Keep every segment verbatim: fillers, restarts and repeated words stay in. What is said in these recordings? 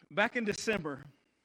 Back in December,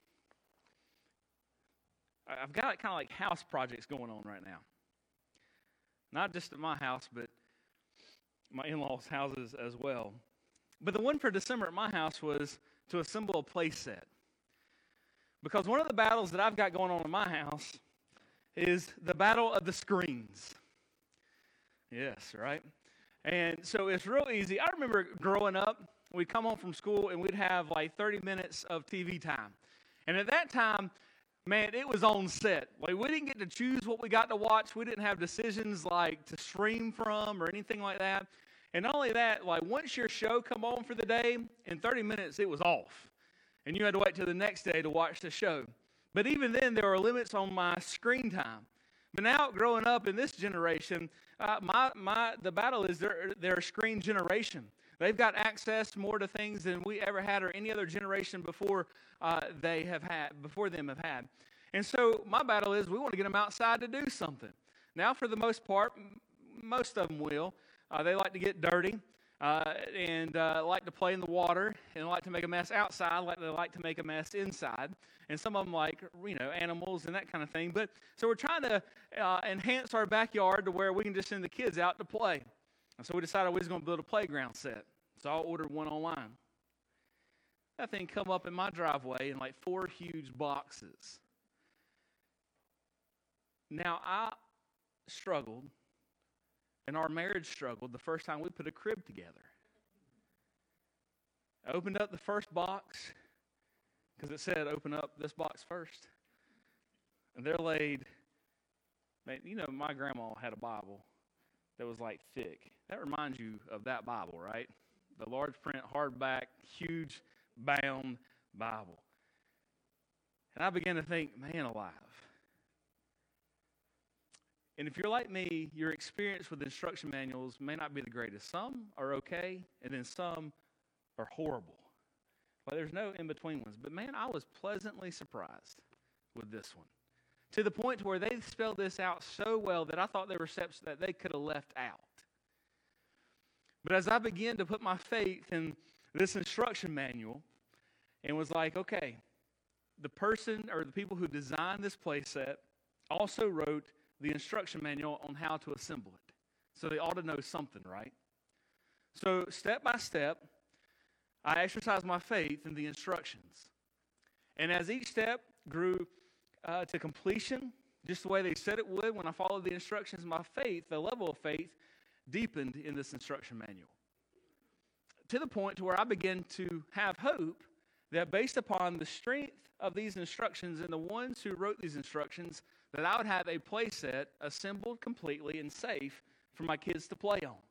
I- I've got kind of like house projects going on right now. Not just at my house, but my in-laws' houses as well. But the one for December at my house was to assemble a play set. Because one of the battles that I've got going on in my house is the battle of the screens. Yes, right? And so it's real easy. I remember growing up, we'd come home from school and we'd have like thirty minutes of T V time. And at that time, man, it was on set. Like, we didn't get to choose what we got to watch. We didn't have decisions like to stream from or anything like that. And not only that, like once your show come on for the day, in thirty minutes it was off. And you had to wait till the next day to watch the show. But even then, there were limits on my screen time. But now, growing up in this generation, uh, my my the battle is their their screen generation. They've got access more to things than we ever had, or any other generation before uh, they have had before them have had. And so my battle is we want to get them outside to do something. Now, for the most part, m- most of them will. Uh, they like to get dirty uh, and uh, like to play in the water and like to make a mess outside, like they like to make a mess inside. And some of them like, you know, animals and that kind of thing. But so we're trying to uh, enhance our backyard to where we can just send the kids out to play. And so we decided we was going to build a playground set. So I ordered one online. That thing come up in my driveway in like four huge boxes. Now, I struggled, and our marriage struggled the first time we put a crib together. I opened up the first box, because it said open up this box first. And there laid, man, you know, my grandma had a Bible that was like thick. That reminds you of that Bible, right? The large print, hardback, huge bound Bible. And I began to think, man alive. And if you're like me, your experience with instruction manuals may not be the greatest. Some are okay, and then some are horrible. Well, there's no in-between ones. But man, I was pleasantly surprised with this one. To the point to where they spelled this out so well that I thought there were steps that they could have left out. But as I began to put my faith in this instruction manual, and was like, okay, the person or the people who designed this play set also wrote the instruction manual on how to assemble it. So they ought to know something, right? So step by step, I exercised my faith in the instructions. And as each step grew uh, to completion, just the way they said it would, when I followed the instructions, my faith, the level of faith, deepened in this instruction manual. To the point to where I began to have hope that based upon the strength of these instructions and the ones who wrote these instructions, that I would have a play set assembled completely and safe for my kids to play on.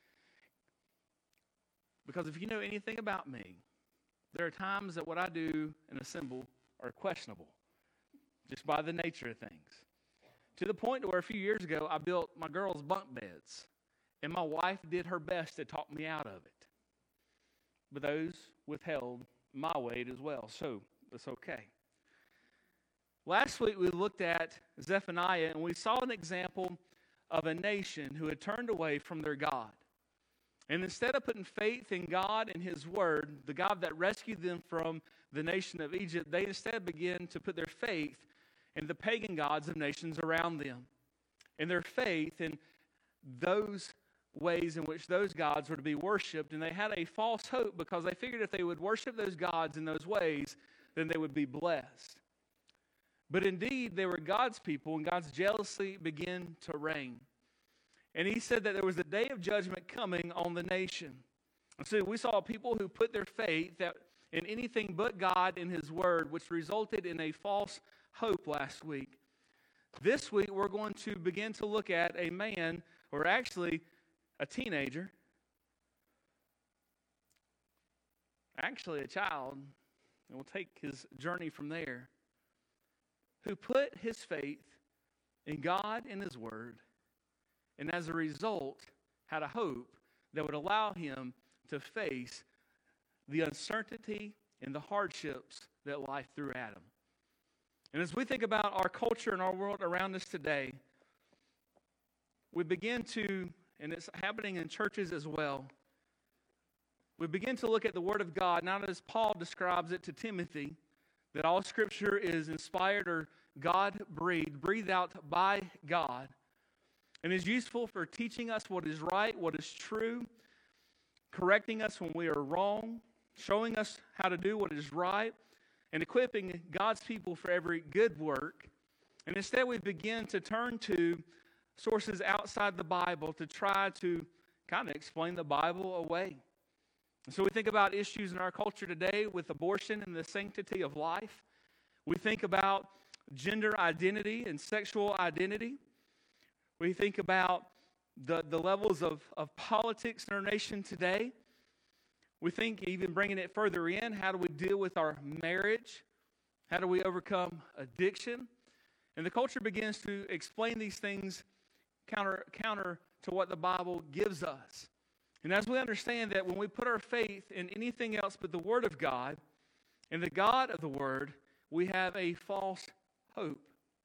Because if you know anything about me, there are times that what I do and assemble are questionable, just by the nature of things. To the point where a few years ago, I built my girls' bunk beds, and my wife did her best to talk me out of it. But those withheld my weight as well, so it's okay. Last week, we looked at Zephaniah, and we saw an example of a nation who had turned away from their God. And instead of putting faith in God and His Word, the God that rescued them from the nation of Egypt, they instead began to put their faith in the pagan gods of nations around them. And their faith in those ways in which those gods were to be worshipped. And they had a false hope because they figured if they would worship those gods in those ways, then they would be blessed. But indeed, they were God's people, and God's jealousy began to reign. And He said that there was a day of judgment coming on the nation. And so we saw people who put their faith that in anything but God and His Word, which resulted in a false hope last week. This week, we're going to begin to look at a man, or actually a teenager, actually a child, and we'll take his journey from there, who put his faith in God and His Word, and as a result, had a hope that would allow him to face the uncertainty and the hardships that life threw at him. And as we think about our culture and our world around us today, we begin to, and it's happening in churches as well, we begin to look at the Word of God, not as Paul describes it to Timothy, that all Scripture is inspired or God-breathed, breathed out by God, and is useful for teaching us what is right, what is true, correcting us when we are wrong, showing us how to do what is right, and equipping God's people for every good work. And instead we begin to turn to sources outside the Bible to try to kind of explain the Bible away. And so we think about issues in our culture today with abortion and the sanctity of life. We think about gender identity and sexual identity. We think about the, the levels of, of politics in our nation today. We think, even bringing it further in, how do we deal with our marriage? How do we overcome addiction? And the culture begins to explain these things counter, counter to what the Bible gives us. And as we understand that when we put our faith in anything else but the Word of God and the God of the Word, we have a false hope.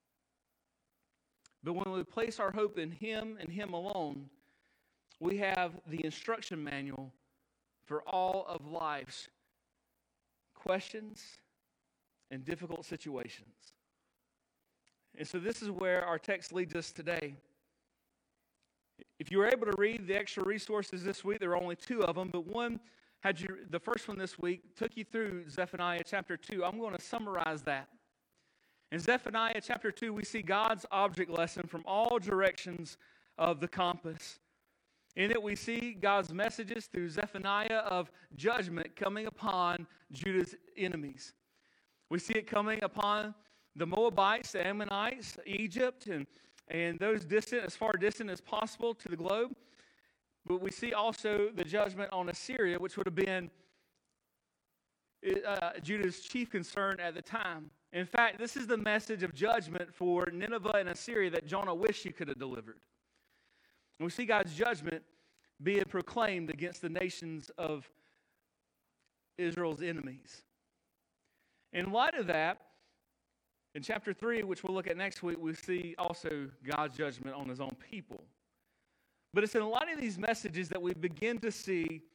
But when we place our hope in Him and Him alone, we have the instruction manual for all of life's questions and difficult situations. And so this is where our text leads us today. If you were able to read the extra resources this week, there are only two of them, but one had you, the first one this week took you through Zephaniah chapter two. I'm going to summarize that. In Zephaniah chapter two, we see God's object lesson from all directions of the compass. In it, we see God's messages through Zephaniah of judgment coming upon Judah's enemies. We see it coming upon the Moabites, the Ammonites, Egypt, and, and those distant, as far distant as possible to the globe. But we see also the judgment on Assyria, which would have been uh, Judah's chief concern at the time. In fact, this is the message of judgment for Nineveh and Assyria that Jonah wished he could have delivered. And we see God's judgment being proclaimed against the nations of Israel's enemies. In light of that, in chapter three, which we'll look at next week, we see also God's judgment on His own people. But it's in light of these messages that we begin to see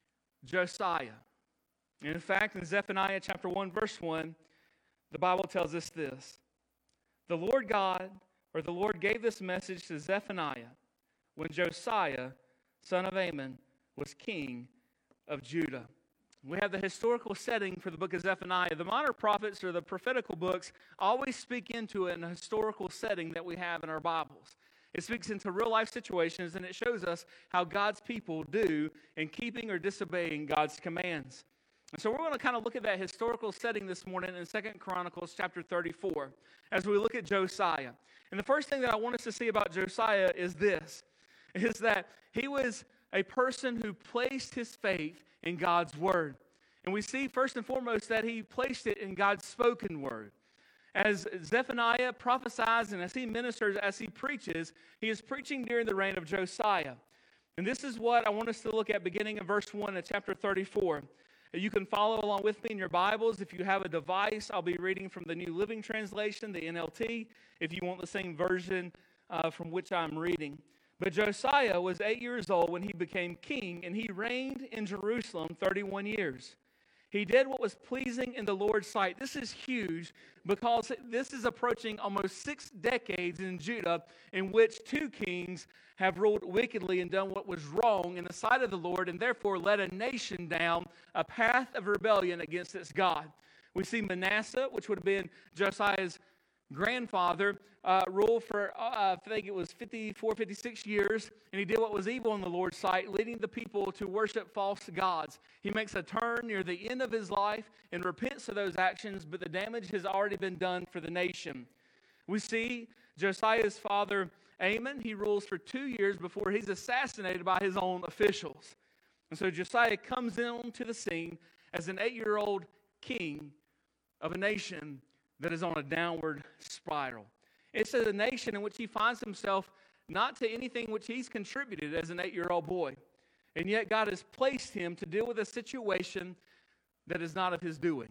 Josiah. And in fact, in Zephaniah chapter one, verse one, the Bible tells us this. The Lord God, or the Lord gave this message to Zephaniah when Josiah, son of Ammon, was king of Judah. We have the historical setting for the book of Zephaniah. The minor prophets, or the prophetical books, always speak into it in a historical setting that we have in our Bibles. It speaks into real-life situations, and it shows us how God's people do in keeping or disobeying God's commands. And so we're going to kind of look at that historical setting this morning in Second Chronicles chapter thirty-four as we look at Josiah. And the first thing that I want us to see about Josiah is this, is that he was a person who placed his faith in God's word. And we see first and foremost that he placed it in God's spoken word. As Zephaniah prophesies and as he ministers, as he preaches, he is preaching during the reign of Josiah. And this is what I want us to look at beginning in verse one of chapter thirty-four. You can follow along with me in your Bibles. If you have a device, I'll be reading from the New Living Translation, the N L T, if you want the same version uh, from which I'm reading. But Josiah was eight years old when he became king, and he reigned in Jerusalem thirty-one years. He did what was pleasing in the Lord's sight. This is huge because this is approaching almost six decades in Judah in which two kings have ruled wickedly and done what was wrong in the sight of the Lord, and therefore led a nation down a path of rebellion against its God. We see Manasseh, which would have been Josiah's grandfather, uh, ruled for, uh, I think it was fifty-four, fifty-six years, and he did what was evil in the Lord's sight, leading the people to worship false gods. He makes a turn near the end of his life and repents of those actions, but the damage has already been done for the nation. We see Josiah's father, Amon, he rules for two years before he's assassinated by his own officials. And so Josiah comes into the scene as an eight-year-old king of a nation that is on a downward spiral. It's a nation in which he finds himself not to anything which he's contributed as an eight-year-old boy. And yet God has placed him to deal with a situation that is not of his doing.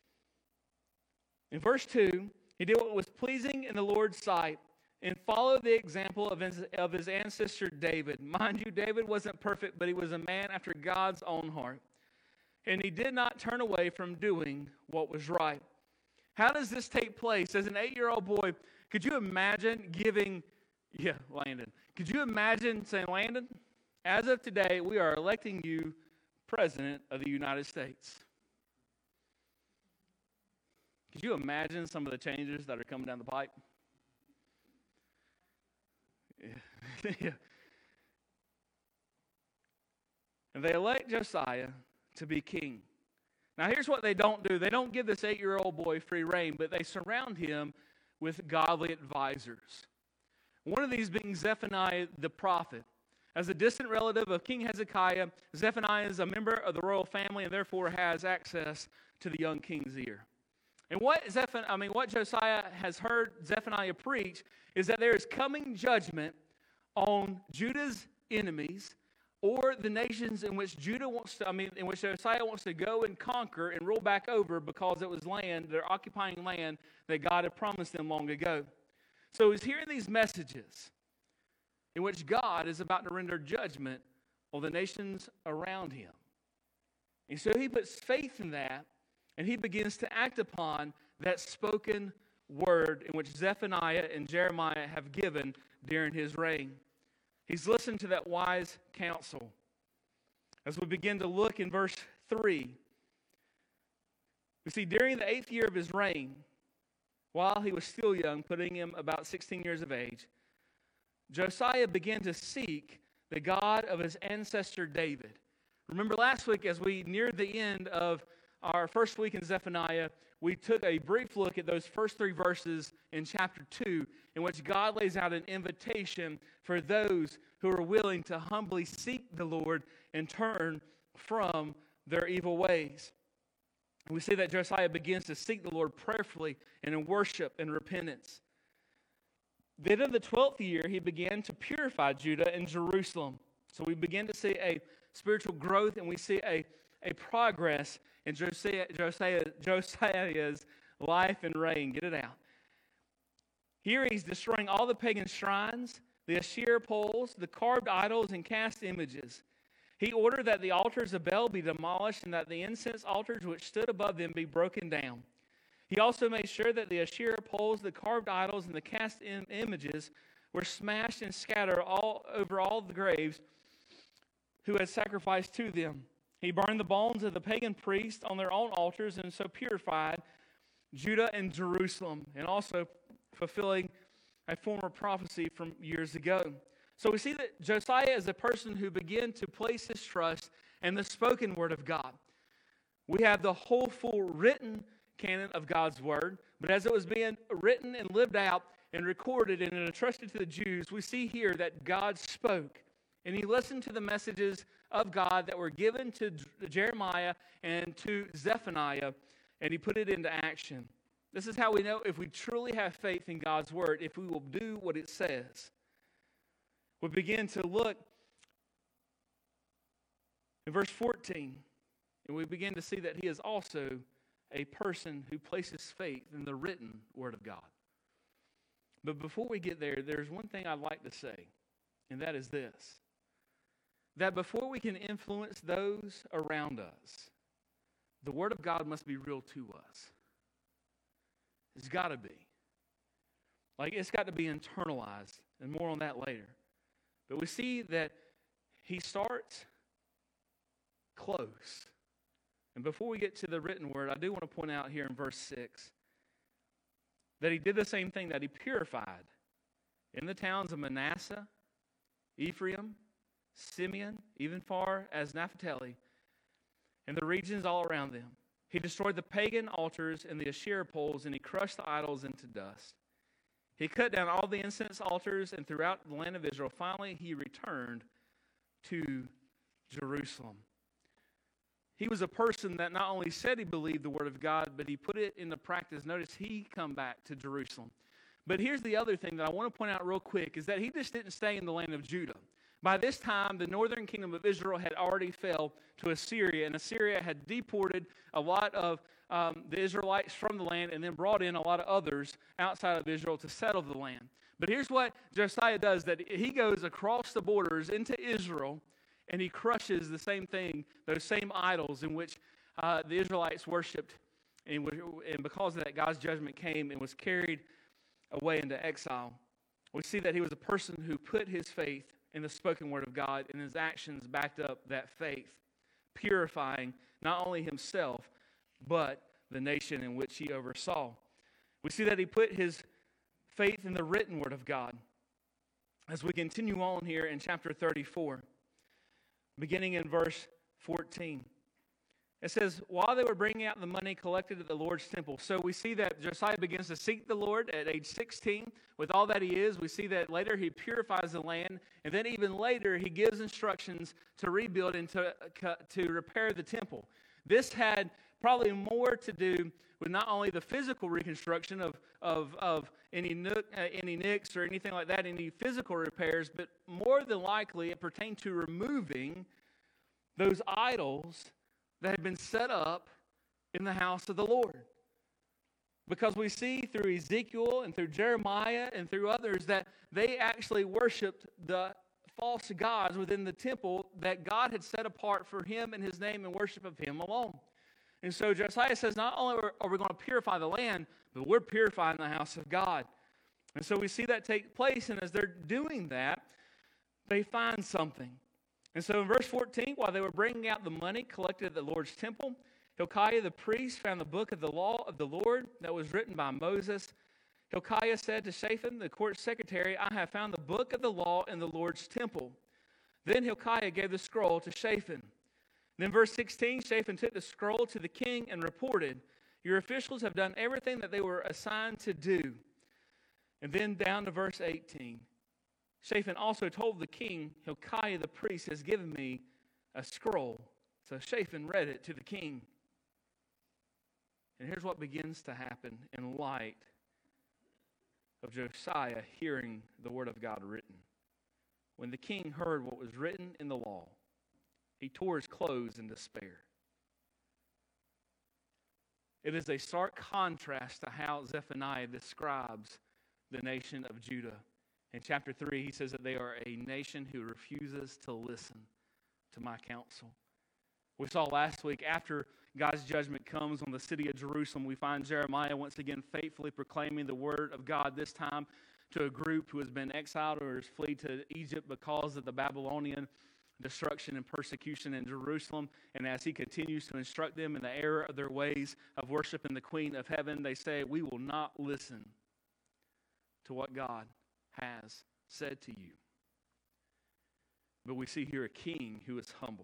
In verse two, he did what was pleasing in the Lord's sight and followed the example of his, of his ancestor David. Mind you, David wasn't perfect, but he was a man after God's own heart. and he did not turn away from doing what was right. How does this take place? As an eight-year-old boy, could you imagine giving, yeah, Landon, could you imagine saying, Landon, as of today, we are electing you President of the United States? Could you imagine some of the changes that are coming down the pipe? Yeah. Yeah. And they elect Josiah to be king. Now here's what they don't do. They don't give this eight-year-old boy free reign, but they surround him with godly advisors. One of these being Zephaniah the prophet. As a distant relative of King Hezekiah, Zephaniah is a member of the royal family and therefore has access to the young king's ear. And what Zephaniah, I mean, what Josiah has heard Zephaniah preach is that there is coming judgment on Judah's enemies, or the nations in which Judah wants to, I mean, in which Josiah wants to go and conquer and rule back over, because it was land, their occupying land that God had promised them long ago. So he's hearing these messages in which God is about to render judgment on the nations around him. And so he puts faith in that, and he begins to act upon that spoken word in which Zephaniah and Jeremiah have given during his reign. He's listened to that wise counsel. As we begin to look in verse three, we see during the eighth year of his reign, while he was still young, putting him about sixteen years of age, Josiah began to seek the God of his ancestor David. Remember last week, as we neared the end of our first week in Zephaniah, we took a brief look at those first three verses in chapter two, in which God lays out an invitation for those who are willing to humbly seek the Lord and turn from their evil ways. We see that Josiah begins to seek the Lord prayerfully and in worship and repentance. Then in the twelfth year, he began to purify Judah and Jerusalem. So we begin to see a spiritual growth, and we see a, a progress in Josiah, Josiah, Josiah's life and reign. Get it out. Here he's destroying all the pagan shrines, the Asherah poles, the carved idols, and cast images. He ordered that the altars of Baal be demolished and that the incense altars which stood above them be broken down. He also made sure that the Asherah poles, the carved idols, and the cast im- images were smashed and scattered all over all the graves who had sacrificed to them. He burned the bones of the pagan priests on their own altars, and so purified Judah and Jerusalem, and also fulfilling a former prophecy from years ago. So we see that Josiah is a person who began to place his trust in the spoken word of God. We have the whole full written canon of God's word, but as it was being written and lived out and recorded and entrusted to the Jews, we see here that God spoke, and he listened to the messages of God that were given to Jeremiah and to Zephaniah, and he put it into action. This is how we know if we truly have faith in God's word, if we will do what it says. We begin to look in verse fourteen, and we begin to see that he is also a person who places faith in the written word of God. But before we get there, there's one thing I'd like to say, and that is this: that before we can influence those around us, the word of God must be real to us. It's got to be. Like, it's got to be internalized, and more on that later. But we see that he starts close. And before we get to the written word, I do want to point out here in verse six that he did the same thing, that he purified in the towns of Manasseh, Ephraim, Simeon, even far as Naphtali, and the regions all around them. He destroyed the pagan altars and the Asherah poles, and he crushed the idols into dust. He cut down all the incense altars, and throughout the land of Israel, finally he returned to Jerusalem. He was a person that not only said he believed the word of God, but he put it into practice. Notice he come back to Jerusalem. But here's the other thing that I want to point out real quick, is that he just didn't stay in the land of Judah. By this time, the northern kingdom of Israel had already fell to Assyria, and Assyria had deported a lot of um, the Israelites from the land and then brought in a lot of others outside of Israel to settle the land. But here's what Josiah does, that he goes across the borders into Israel, and he crushes the same thing, those same idols in which uh, the Israelites worshipped, and, and because of that, God's judgment came and was carried away into exile. We see that he was a person who put his faith in the spoken word of God, and his actions backed up that faith, purifying not only himself, but the nation in which he oversaw. We see that he put his faith in the written word of God. As we continue on here in chapter thirty-four, beginning in verse fourteen. It says, while they were bringing out the money collected at the Lord's temple. So we see that Josiah begins to seek the Lord at age sixteen. With all that he is, we see that later he purifies the land. And then even later, he gives instructions to rebuild and to, to repair the temple. This had probably more to do with not only the physical reconstruction of, of, of any, nook, uh, any nicks or anything like that, any physical repairs, but more than likely it pertained to removing those idols that had been set up in the house of the Lord. Because we see through Ezekiel and through Jeremiah and through others that they actually worshiped the false gods within the temple that God had set apart for him and his name and worship of him alone. And so Josiah says, not only are we going to purify the land, but we're purifying the house of God. And so we see that take place, and as they're doing that, they find something. And so in verse fourteen, while they were bringing out the money collected at the Lord's temple, Hilkiah the priest found the book of the law of the Lord that was written by Moses. Hilkiah said to Shaphan, the court secretary, I have found the book of the law in the Lord's temple. Then Hilkiah gave the scroll to Shaphan. Then verse sixteen, Shaphan took the scroll to the king and reported, your officials have done everything that they were assigned to do. And then down to verse eighteen. Shaphan also told the king, Hilkiah the priest has given me a scroll. So Shaphan read it to the king. And here's what begins to happen in light of Josiah hearing the word of God written. When the king heard what was written in the law, he tore his clothes in despair. It is a stark contrast to how Zephaniah describes the nation of Judah. In chapter three, he says that they are a nation who refuses to listen to my counsel. We saw last week, after God's judgment comes on the city of Jerusalem, we find Jeremiah once again faithfully proclaiming the word of God, this time to a group who has been exiled or has fled to Egypt because of the Babylonian destruction and persecution in Jerusalem. And as he continues to instruct them in the error of their ways of worshiping the Queen of Heaven, they say, we will not listen to what God has said to you. But we see here a king who is humble,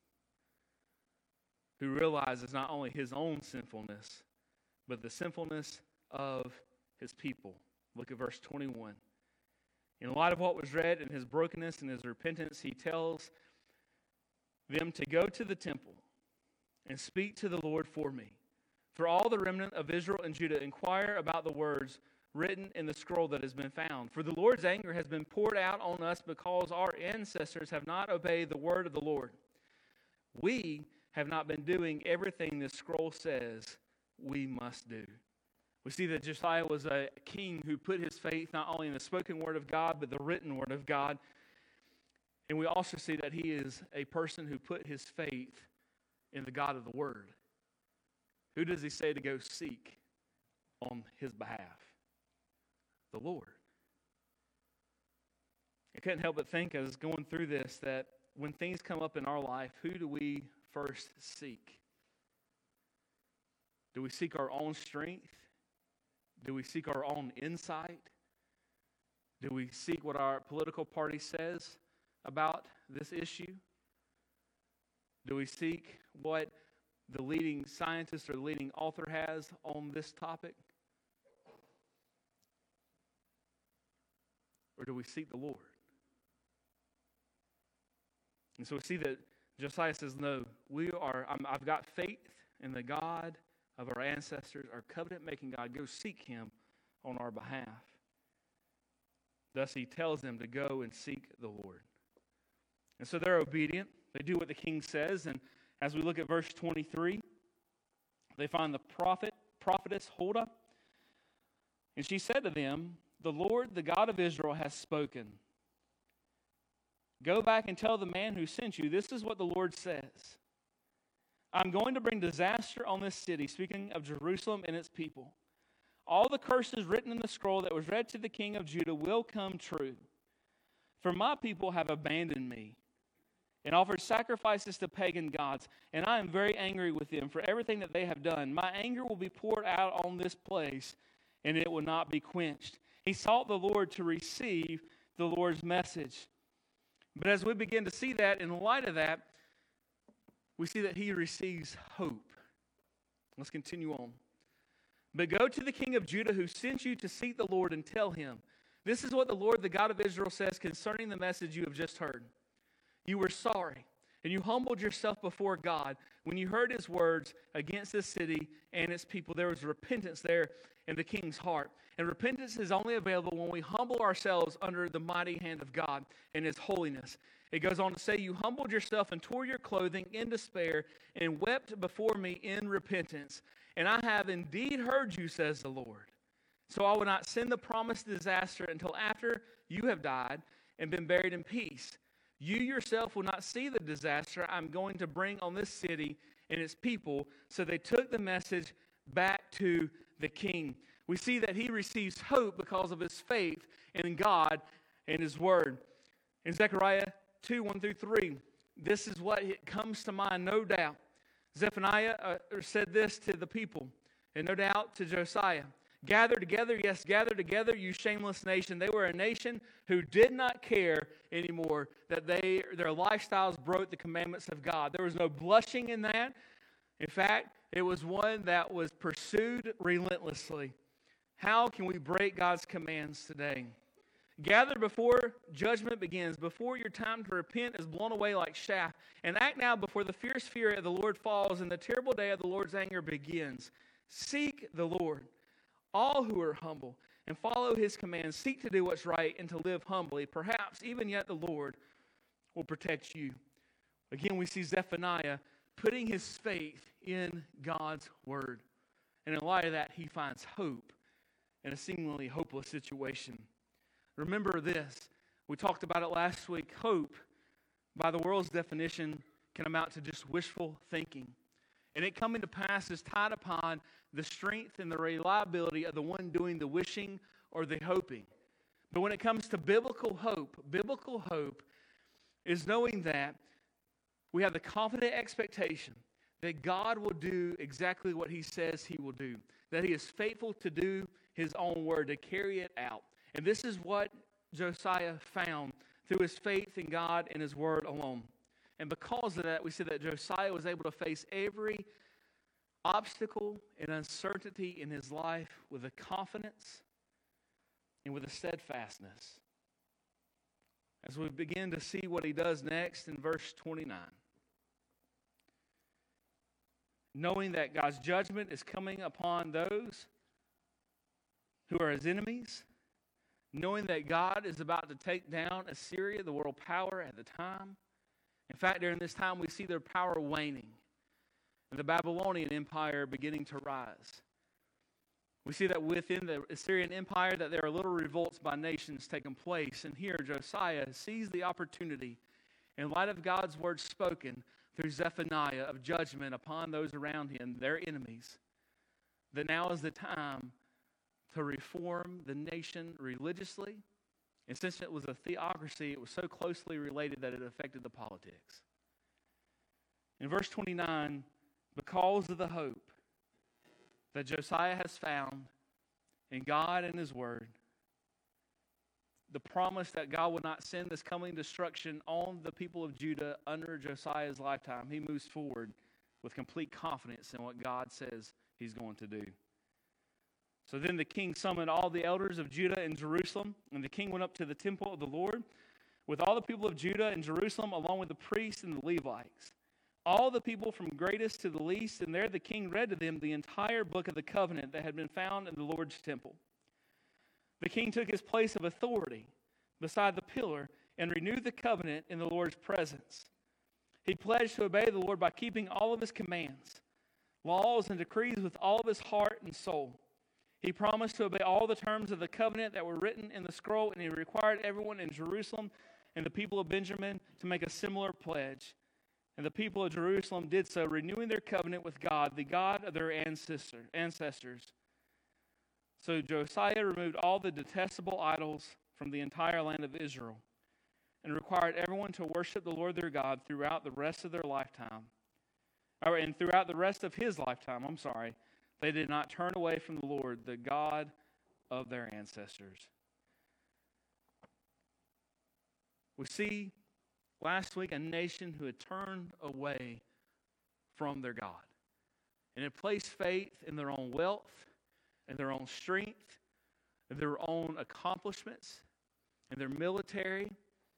who realizes not only his own sinfulness, but the sinfulness of his people. Look at verse twenty-one. In light of what was read and his brokenness and his repentance, he tells them to go to the temple and speak to the Lord for me. For all the remnant of Israel and Judah, inquire about the words written in the scroll that has been found. For the Lord's anger has been poured out on us because our ancestors have not obeyed the word of the Lord. We have not been doing everything this scroll says we must do. We see that Josiah was a king who put his faith not only in the spoken word of God, but the written word of God. And we also see that he is a person who put his faith in the God of the word. Who does he say to go seek on his behalf? The Lord. I couldn't help but think as going through this that when things come up in our life, who do we first seek? Do we seek our own strength? Do we seek our own insight? Do we seek what our political party says about this issue? Do we seek what the leading scientist or the leading author has on this topic? Or do we seek the Lord? And so we see that Josiah says, no, we are, I'm, I've got faith in the God of our ancestors, our covenant-making God. Go seek him on our behalf. Thus he tells them to go and seek the Lord. And so they're obedient. They do what the king says. And as we look at verse twenty-three, they find the prophet, prophetess Huldah. And she said to them, the Lord, the God of Israel, has spoken. Go back and tell the man who sent you, this is what the Lord says. I'm going to bring disaster on this city, speaking of Jerusalem and its people. All the curses written in the scroll that was read to the king of Judah will come true. For my people have abandoned me and offered sacrifices to pagan gods, and I am very angry with them for everything that they have done. My anger will be poured out on this place, and it will not be quenched. He sought the Lord to receive the Lord's message. But as we begin to see that, in light of that, we see that he receives hope. Let's continue on. But go to the king of Judah who sent you to seek the Lord and tell him, this is what the Lord, the God of Israel, says concerning the message you have just heard. You were sorry, and you humbled yourself before God when you heard his words against this city and its people. There was repentance there in the king's heart. And repentance is only available when we humble ourselves under the mighty hand of God and his holiness. It goes on to say, you humbled yourself and tore your clothing in despair and wept before me in repentance. And I have indeed heard you, says the Lord. So I will not send the promised disaster until after you have died and been buried in peace. You yourself will not see the disaster I'm going to bring on this city and its people. So they took the message back to the king. We see that he receives hope because of his faith in God and his word. In Zechariah two, one through three, this is what comes to mind, no doubt. Zephaniah uh, said this to the people, and no doubt to Josiah. Gather together, yes, gather together, you shameless nation. They were a nation who did not care anymore that they their lifestyles broke the commandments of God. There was no blushing in that. In fact, it was one that was pursued relentlessly. How can we break God's commands today? Gather before judgment begins, before your time to repent is blown away like chaff, and act now before the fierce fury of the Lord falls and the terrible day of the Lord's anger begins. Seek the Lord, all who are humble, and follow his commands. Seek to do what's right and to live humbly. Perhaps even yet the Lord will protect you. Again, we see Zephaniah putting his faith in God's word. And in light of that, he finds hope in a seemingly hopeless situation. Remember this. We talked about it last week. Hope, by the world's definition, can amount to just wishful thinking. And it coming to pass is tied upon the strength and the reliability of the one doing the wishing or the hoping. But when it comes to biblical hope, biblical hope is knowing that we have the confident expectation that God will do exactly what he says he will do, that he is faithful to do his own word, to carry it out. And this is what Josiah found through his faith in God and his word alone. And because of that, we see that Josiah was able to face every obstacle and uncertainty in his life with a confidence and with a steadfastness. As we begin to see what he does next in verse twenty-nine. Knowing that God's judgment is coming upon those who are his enemies, knowing that God is about to take down Assyria, the world power at the time. In fact, during this time, we see their power waning and the Babylonian Empire beginning to rise. We see that within the Assyrian Empire that there are little revolts by nations taking place. And here Josiah sees the opportunity, in light of God's word spoken through Zephaniah, of judgment upon those around him, their enemies, that now is the time to reform the nation religiously. And since it was a theocracy, it was so closely related that it affected the politics. In verse twenty-nine, because of the hope that Josiah has found in God and his word, the promise that God will not send this coming destruction on the people of Judah under Josiah's lifetime, he moves forward with complete confidence in what God says he's going to do. So then the king summoned all the elders of Judah and Jerusalem, and the king went up to the temple of the Lord with all the people of Judah and Jerusalem, along with the priests and the Levites. All the people from greatest to the least, and there the king read to them the entire book of the covenant that had been found in the Lord's temple. The king took his place of authority beside the pillar and renewed the covenant in the Lord's presence. He pledged to obey the Lord by keeping all of his commands, laws, and decrees with all of his heart and soul. He promised to obey all the terms of the covenant that were written in the scroll, and he required everyone in Jerusalem and the people of Benjamin to make a similar pledge. And the people of Jerusalem did so, renewing their covenant with God, the God of their ancestor, ancestors. So Josiah removed all the detestable idols from the entire land of Israel and required everyone to worship the Lord their God throughout the rest of their lifetime. Or, and throughout the rest of his lifetime, I'm sorry, they did not turn away from the Lord, the God of their ancestors. We see last week a nation who had turned away from their God and had placed faith in their own wealth, in their own strength, in their own accomplishments, in their military,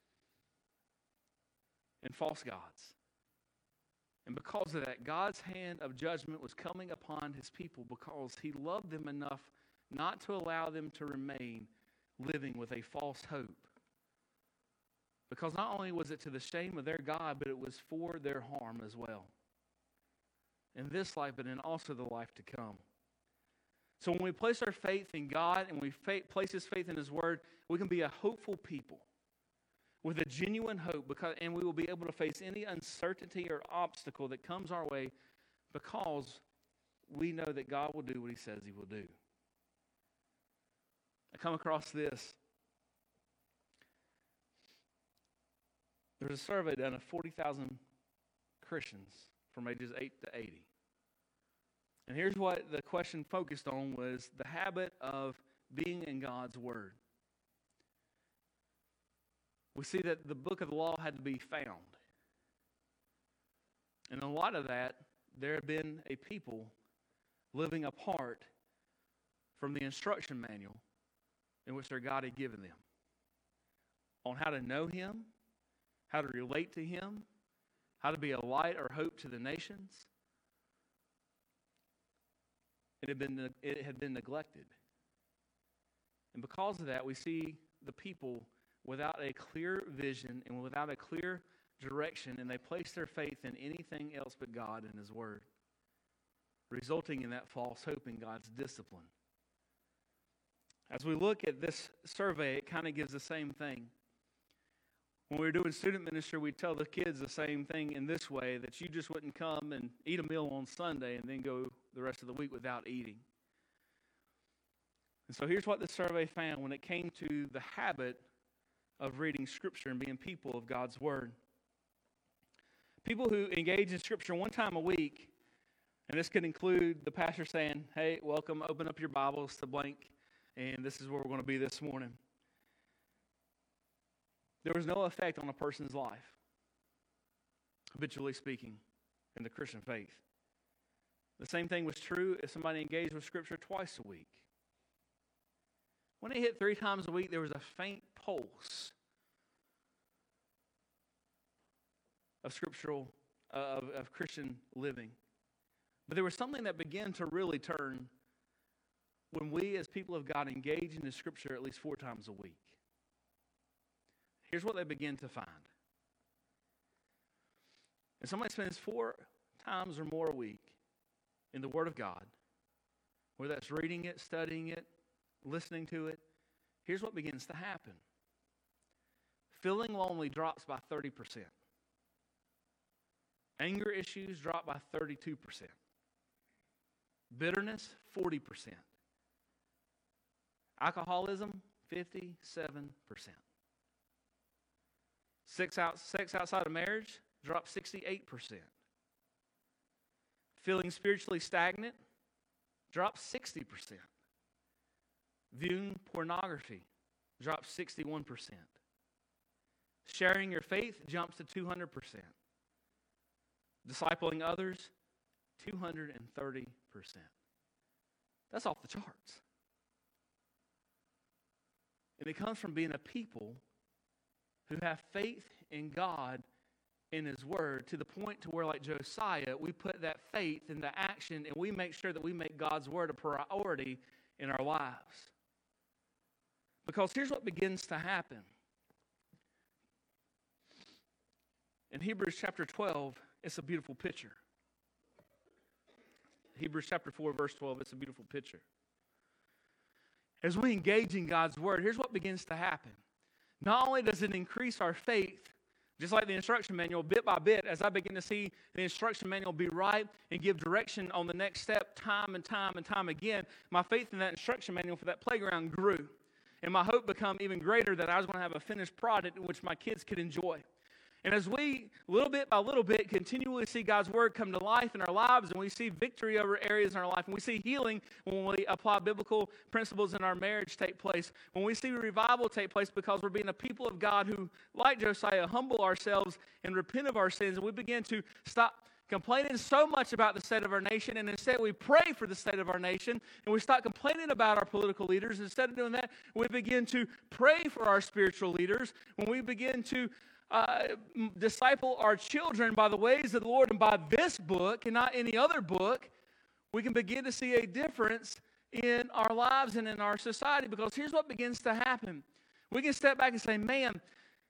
and false gods. And because of that, God's hand of judgment was coming upon his people because he loved them enough not to allow them to remain living with a false hope. Because not only was it to the shame of their God, but it was for their harm as well. In this life, but in also the life to come. So when we place our faith in God and we fa- place his faith in his word, we can be a hopeful people with a genuine hope, because, and we will be able to face any uncertainty or obstacle that comes our way because we know that God will do what he says he will do. I come across this. There's a survey done of forty thousand Christians from ages eight to eighty. And here's what the question focused on was the habit of being in God's Word. We see that the book of the law had to be found. And in a lot of that, there have been a people living apart from the instruction manual in which their God had given them on how to know him, how to relate to him, how to be a light or hope to the nations. It had been, it had been neglected. And because of that, we see the people without a clear vision and without a clear direction, and they place their faith in anything else but God and his word, resulting in that false hope in God's discipline. As we look at this survey, it kind of gives the same thing. When we were doing student ministry, we'd tell the kids the same thing in this way, that you just wouldn't come and eat a meal on Sunday and then go the rest of the week without eating. And so here's what the survey found when it came to the habit of reading Scripture and being people of God's Word. People who engage in Scripture one time a week, and this could include the pastor saying, hey, welcome, open up your Bibles to blank, and this is where we're going to be this morning. There was no effect on a person's life, habitually speaking, in the Christian faith. The same thing was true if somebody engaged with Scripture twice a week. When it hit three times a week, there was a faint pulse of scriptural, uh, of, of Christian living. But there was something that began to really turn when we as people of God engage in the Scripture at least four times a week. Here's what they begin to find. If somebody spends four times or more a week in the Word of God, whether that's reading it, studying it, listening to it, here's what begins to happen. Feeling lonely drops by thirty percent. Anger issues drop by thirty-two percent. Bitterness, forty percent. Alcoholism, fifty-seven percent. Sex, out, sex outside of marriage drops sixty-eight percent. Feeling spiritually stagnant drops sixty percent. Viewing pornography drops sixty-one percent. Sharing your faith jumps to two hundred percent. Discipling others, two hundred thirty percent. That's off the charts. And it comes from being a people who have faith in God, in His Word, to the point to where, like Josiah, we put that faith into action and we make sure that we make God's Word a priority in our lives. Because here's what begins to happen. In Hebrews chapter twelve, it's a beautiful picture. Hebrews chapter four, verse twelve, it's a beautiful picture. As we engage in God's Word, here's what begins to happen. Not only does it increase our faith, Just like the instruction manual, bit by bit, as I begin to see the instruction manual be right and give direction on the next step time and time and time again, my faith in that instruction manual for that playground grew. And my hope became even greater that I was going to have a finished product in which my kids could enjoy. And as we, little bit by little bit, continually see God's Word come to life in our lives, and we see victory over areas in our life, and we see healing when we apply biblical principles in our marriage take place, when we see revival take place because we're being a people of God who, like Josiah, humble ourselves and repent of our sins, and we begin to stop complaining so much about the state of our nation, and instead we pray for the state of our nation, and we stop complaining about our political leaders. Instead of doing that, we begin to pray for our spiritual leaders. When we begin to Uh, disciple our children by the ways of the Lord and by this book and not any other book, we can begin to see a difference in our lives and in our society, because here's what begins to happen. We can step back and say, man,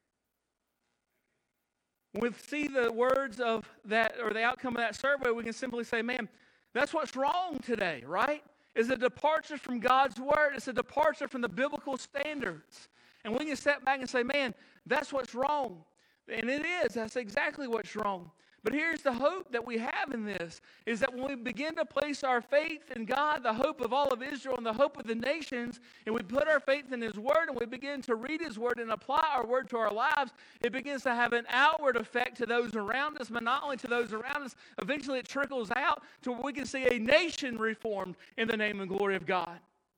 when we see the words of that or the outcome of that survey, we can simply say, man, that's what's wrong today, right? It's a departure from God's Word. It's a departure from the biblical standards. And we can step back and say, man, that's what's wrong. And it is. That's exactly what's wrong. But here's the hope that we have in this, is that when we begin to place our faith in God, the hope of all of Israel and the hope of the nations, and we put our faith in His Word and we begin to read His Word and apply our Word to our lives, it begins to have an outward effect to those around us, but not only to those around us. Eventually it trickles out to where we can see a nation reformed in the name and glory of God.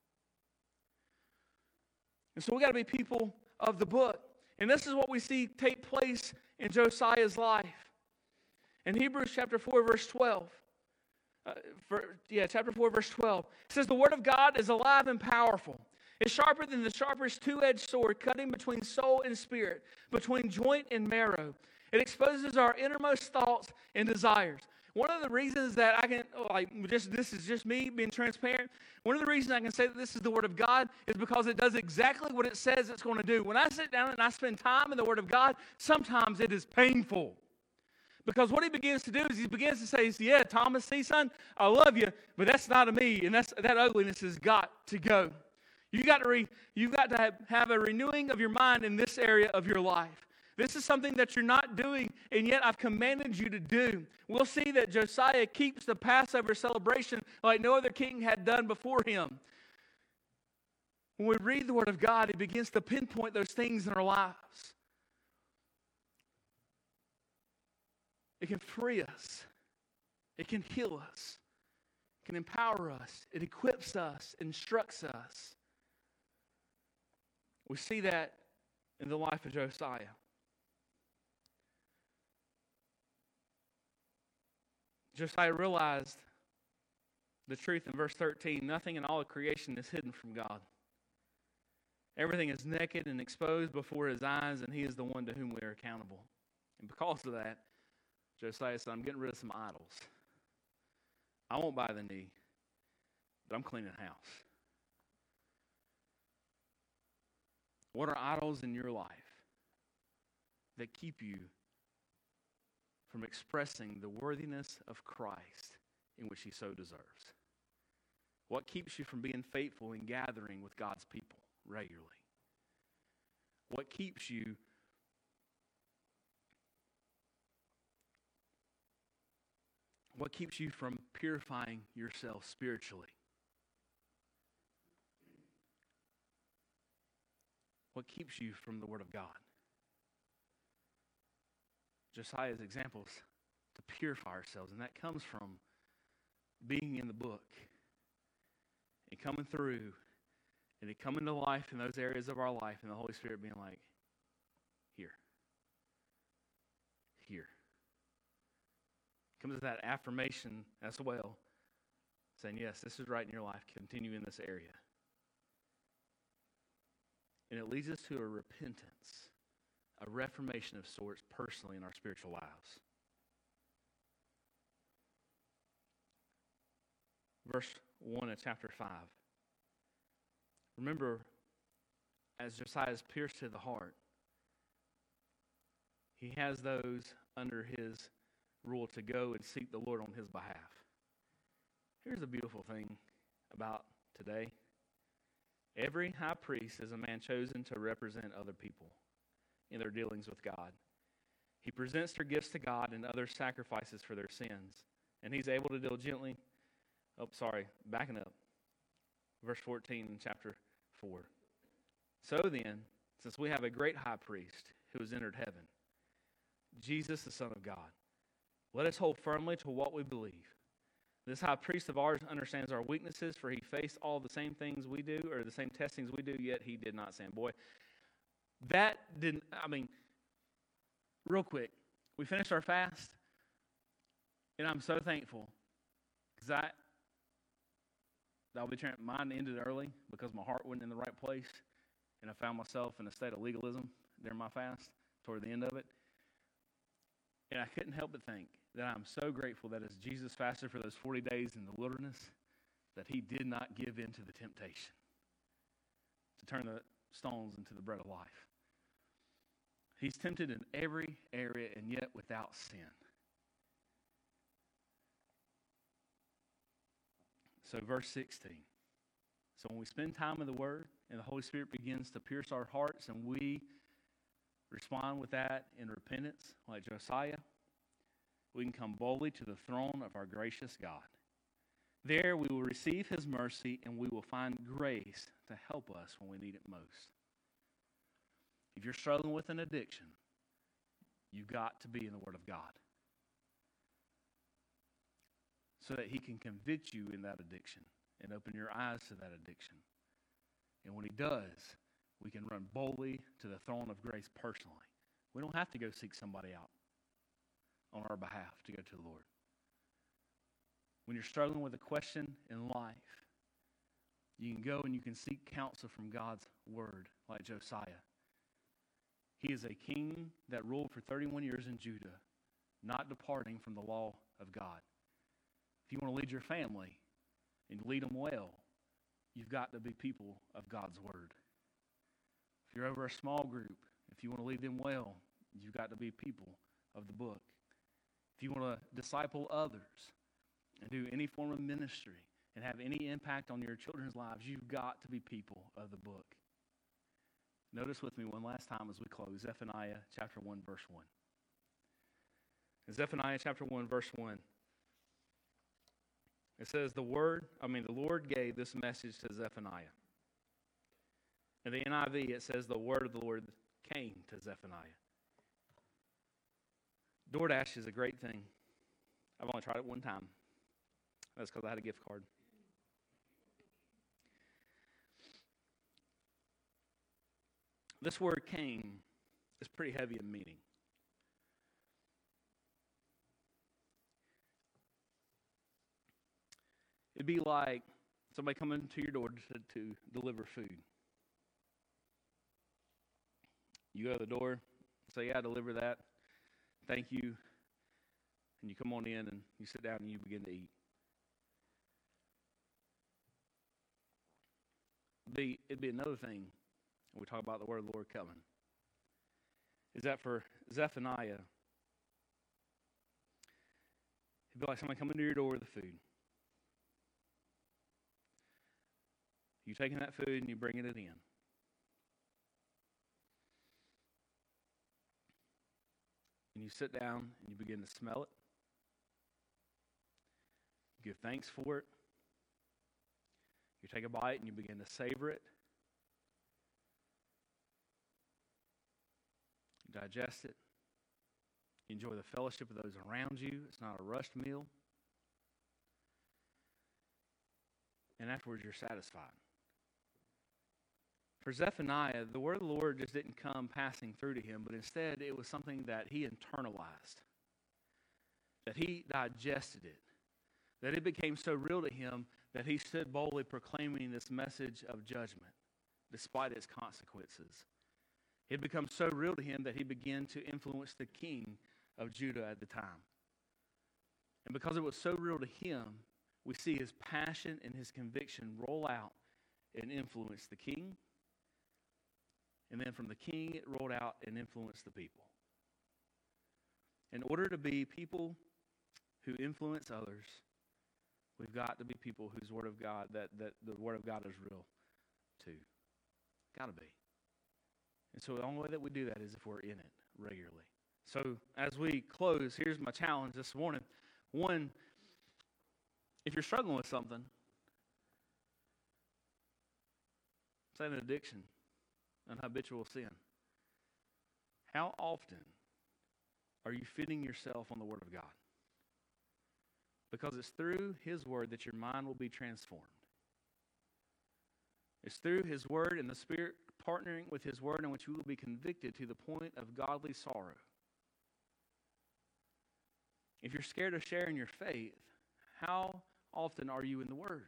And so we got to be people of the book. And this is what we see take place in Josiah's life. In Hebrews chapter four, verse twelve. Uh, for, yeah, chapter four, verse twelve. It says, the word of God is alive and powerful. It's sharper than the sharpest two-edged sword, cutting between soul and spirit, between joint and marrow. It exposes our innermost thoughts and desires. One of the reasons that I can, like, just this is just me being transparent. One of the reasons I can say that this is the Word of God is because it does exactly what it says it's going to do. When I sit down and I spend time in the Word of God, sometimes it is painful. Because what he begins to do is he begins to say, yeah, Thomas, see, son, I love you, but that's not of me, and that's that ugliness has got to go. You got to re, you've got to have, have a renewing of your mind in this area of your life. This is something that you're not doing, and yet I've commanded you to do. We'll see that Josiah keeps the Passover celebration like no other king had done before him. When we read the Word of God, it begins to pinpoint those things in our lives. It can free us. It can heal us. It can empower us. It equips us, instructs us. We see that in the life of Josiah. Josiah realized the truth in verse thirteen. Nothing in all of creation is hidden from God. Everything is naked and exposed before His eyes, and He is the one to whom we are accountable. And because of that, Josiah said, I'm getting rid of some idols. I won't buy the knee, but I'm cleaning house. What are idols in your life that keep you from expressing the worthiness of Christ in which He so deserves? What keeps you from being faithful in gathering with God's people regularly? What keeps you What keeps you from purifying yourself spiritually? What keeps you from the Word of God? Josiah's examples to purify ourselves, and that comes from being in the book and coming through and it coming to life in those areas of our life, and the Holy Spirit being like, here, here. Comes to that affirmation as well, saying, yes, this is right in your life. Continue in this area. And it leads us to a repentance, a reformation of sorts personally in our spiritual lives. Verse one of chapter five. Remember, as Josiah is pierced to the heart, he has those under his rule to go and seek the Lord on his behalf. Here's the beautiful thing about today. Every high priest is a man chosen to represent other people in their dealings with God. He presents their gifts to God and other sacrifices for their sins. And he's able to deal gently. Oh, sorry, backing up. Verse fourteen in chapter four. So then, since we have a great high priest who has entered heaven, Jesus, the Son of God, let us hold firmly to what we believe. This high priest of ours understands our weaknesses, for he faced all the same things we do, or the same testings we do, yet he did not sin. Boy, that didn't, I mean, real quick, we finished our fast, and I'm so thankful, because I, I'll be trying, mine ended early, because my heart wasn't in the right place, and I found myself in a state of legalism during my fast, toward the end of it. And I couldn't help but think that I'm so grateful that as Jesus fasted for those forty days in the wilderness, that he did not give in to the temptation to turn the stones into the bread of life. He's tempted in every area and yet without sin. So verse sixteen. So when we spend time in the Word and the Holy Spirit begins to pierce our hearts and we respond with that in repentance, like Josiah, we can come boldly to the throne of our gracious God. There we will receive his mercy and we will find grace to help us when we need it most. If you're struggling with an addiction, you've got to be in the Word of God so that he can convict you in that addiction and open your eyes to that addiction. And when he does, we can run boldly to the throne of grace personally. We don't have to go seek somebody out on our behalf to go to the Lord. When you're struggling with a question in life, you can go and you can seek counsel from God's Word, like Josiah. He is a king that ruled for thirty-one years in Judah, not departing from the law of God. If you want to lead your family and lead them well, you've got to be people of God's Word. If you're over a small group, if you want to lead them well, you've got to be people of the book. If you want to disciple others and do any form of ministry and have any impact on your children's lives, you've got to be people of the book. Notice with me one last time as we close, Zephaniah chapter one, verse one. In Zephaniah chapter one, verse one, it says, the word, I mean, the Lord gave this message to Zephaniah. In the N I V, it says the word of the Lord came to Zephaniah. DoorDash is a great thing. I've only tried it one time. That's because I had a gift card. This word came is pretty heavy in meaning. It'd be like somebody coming to your door to, to deliver food. You go to the door, say, yeah, I deliver that. Thank you. And you come on in and you sit down and you begin to eat. It'd be, it'd be another thing when we talk about the word of the Lord coming. Is that for Zephaniah, it'd be like somebody coming to your door with the food. You taking that food and you bringing it in. And you sit down and you begin to smell it. You give thanks for it. You take a bite and you begin to savor it. You digest it. You enjoy the fellowship of those around you. It's not a rushed meal. And afterwards you're satisfied. For Zephaniah, the word of the Lord just didn't come passing through to him, but instead it was something that he internalized, that he digested it, that it became so real to him that he stood boldly proclaiming this message of judgment, despite its consequences. It had become so real to him that he began to influence the king of Judah at the time. And because it was so real to him, we see his passion and his conviction roll out and influence the king. And then from the king, it rolled out and influenced the people. In order to be people who influence others, we've got to be people whose word of God, that, that the word of God is real to. Got to be. And so the only way that we do that is if we're in it regularly. So as we close, here's my challenge this morning. One, if you're struggling with something, say an addiction, an habitual sin, how often are you fitting yourself on the Word of God? Because it's through His Word that your mind will be transformed. It's through His Word and the Spirit partnering with His Word in which you will be convicted to the point of godly sorrow. If you're scared of sharing your faith, how often are you in the Word?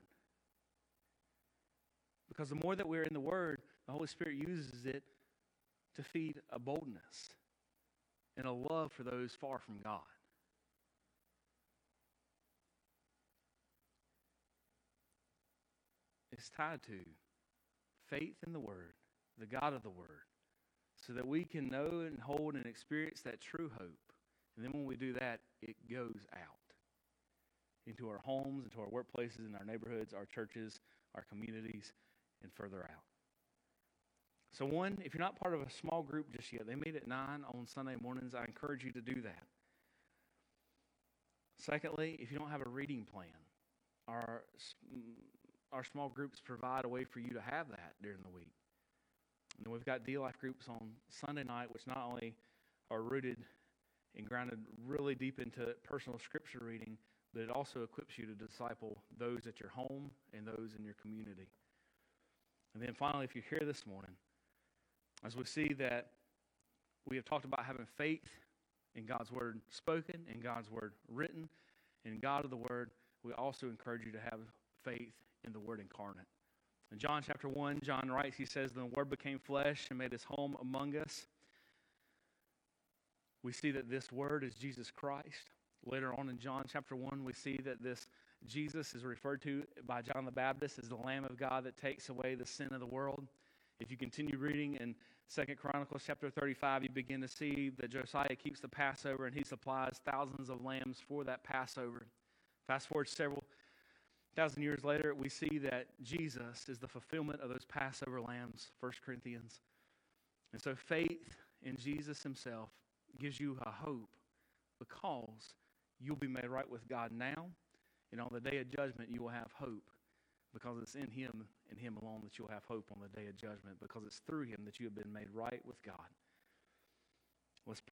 Because the more that we're in the Word, the Holy Spirit uses it to feed a boldness and a love for those far from God. It's tied to faith in the Word, the God of the Word, so that we can know and hold and experience that true hope. And then when we do that, it goes out into our homes, into our workplaces, in our neighborhoods, our churches, our communities, and further out. So one, if you're not part of a small group just yet, they meet at nine on Sunday mornings. I encourage you to do that. Secondly, if you don't have a reading plan, our, our small groups provide a way for you to have that during the week. And then we've got D-Life groups on Sunday night, which not only are rooted and grounded really deep into personal scripture reading, but it also equips you to disciple those at your home and those in your community. And then finally, if you're here this morning, as we see that we have talked about having faith in God's Word spoken, in God's Word written, in God of the Word, we also encourage you to have faith in the Word incarnate. In John chapter one, John writes, he says, "The Word became flesh and made His home among us." We see that this Word is Jesus Christ. Later on in John chapter one, we see that this Jesus is referred to by John the Baptist as the Lamb of God that takes away the sin of the world. If you continue reading in Second Chronicles chapter thirty-five, you begin to see that Josiah keeps the Passover and he supplies thousands of lambs for that Passover. Fast forward several thousand years later, we see that Jesus is the fulfillment of those Passover lambs, First Corinthians. And so faith in Jesus Himself gives you a hope because you'll be made right with God now, and on the day of judgment you will have hope because it's in Him and Him alone that you'll have hope on the day of judgment, because it's through Him that you have been made right with God. Let's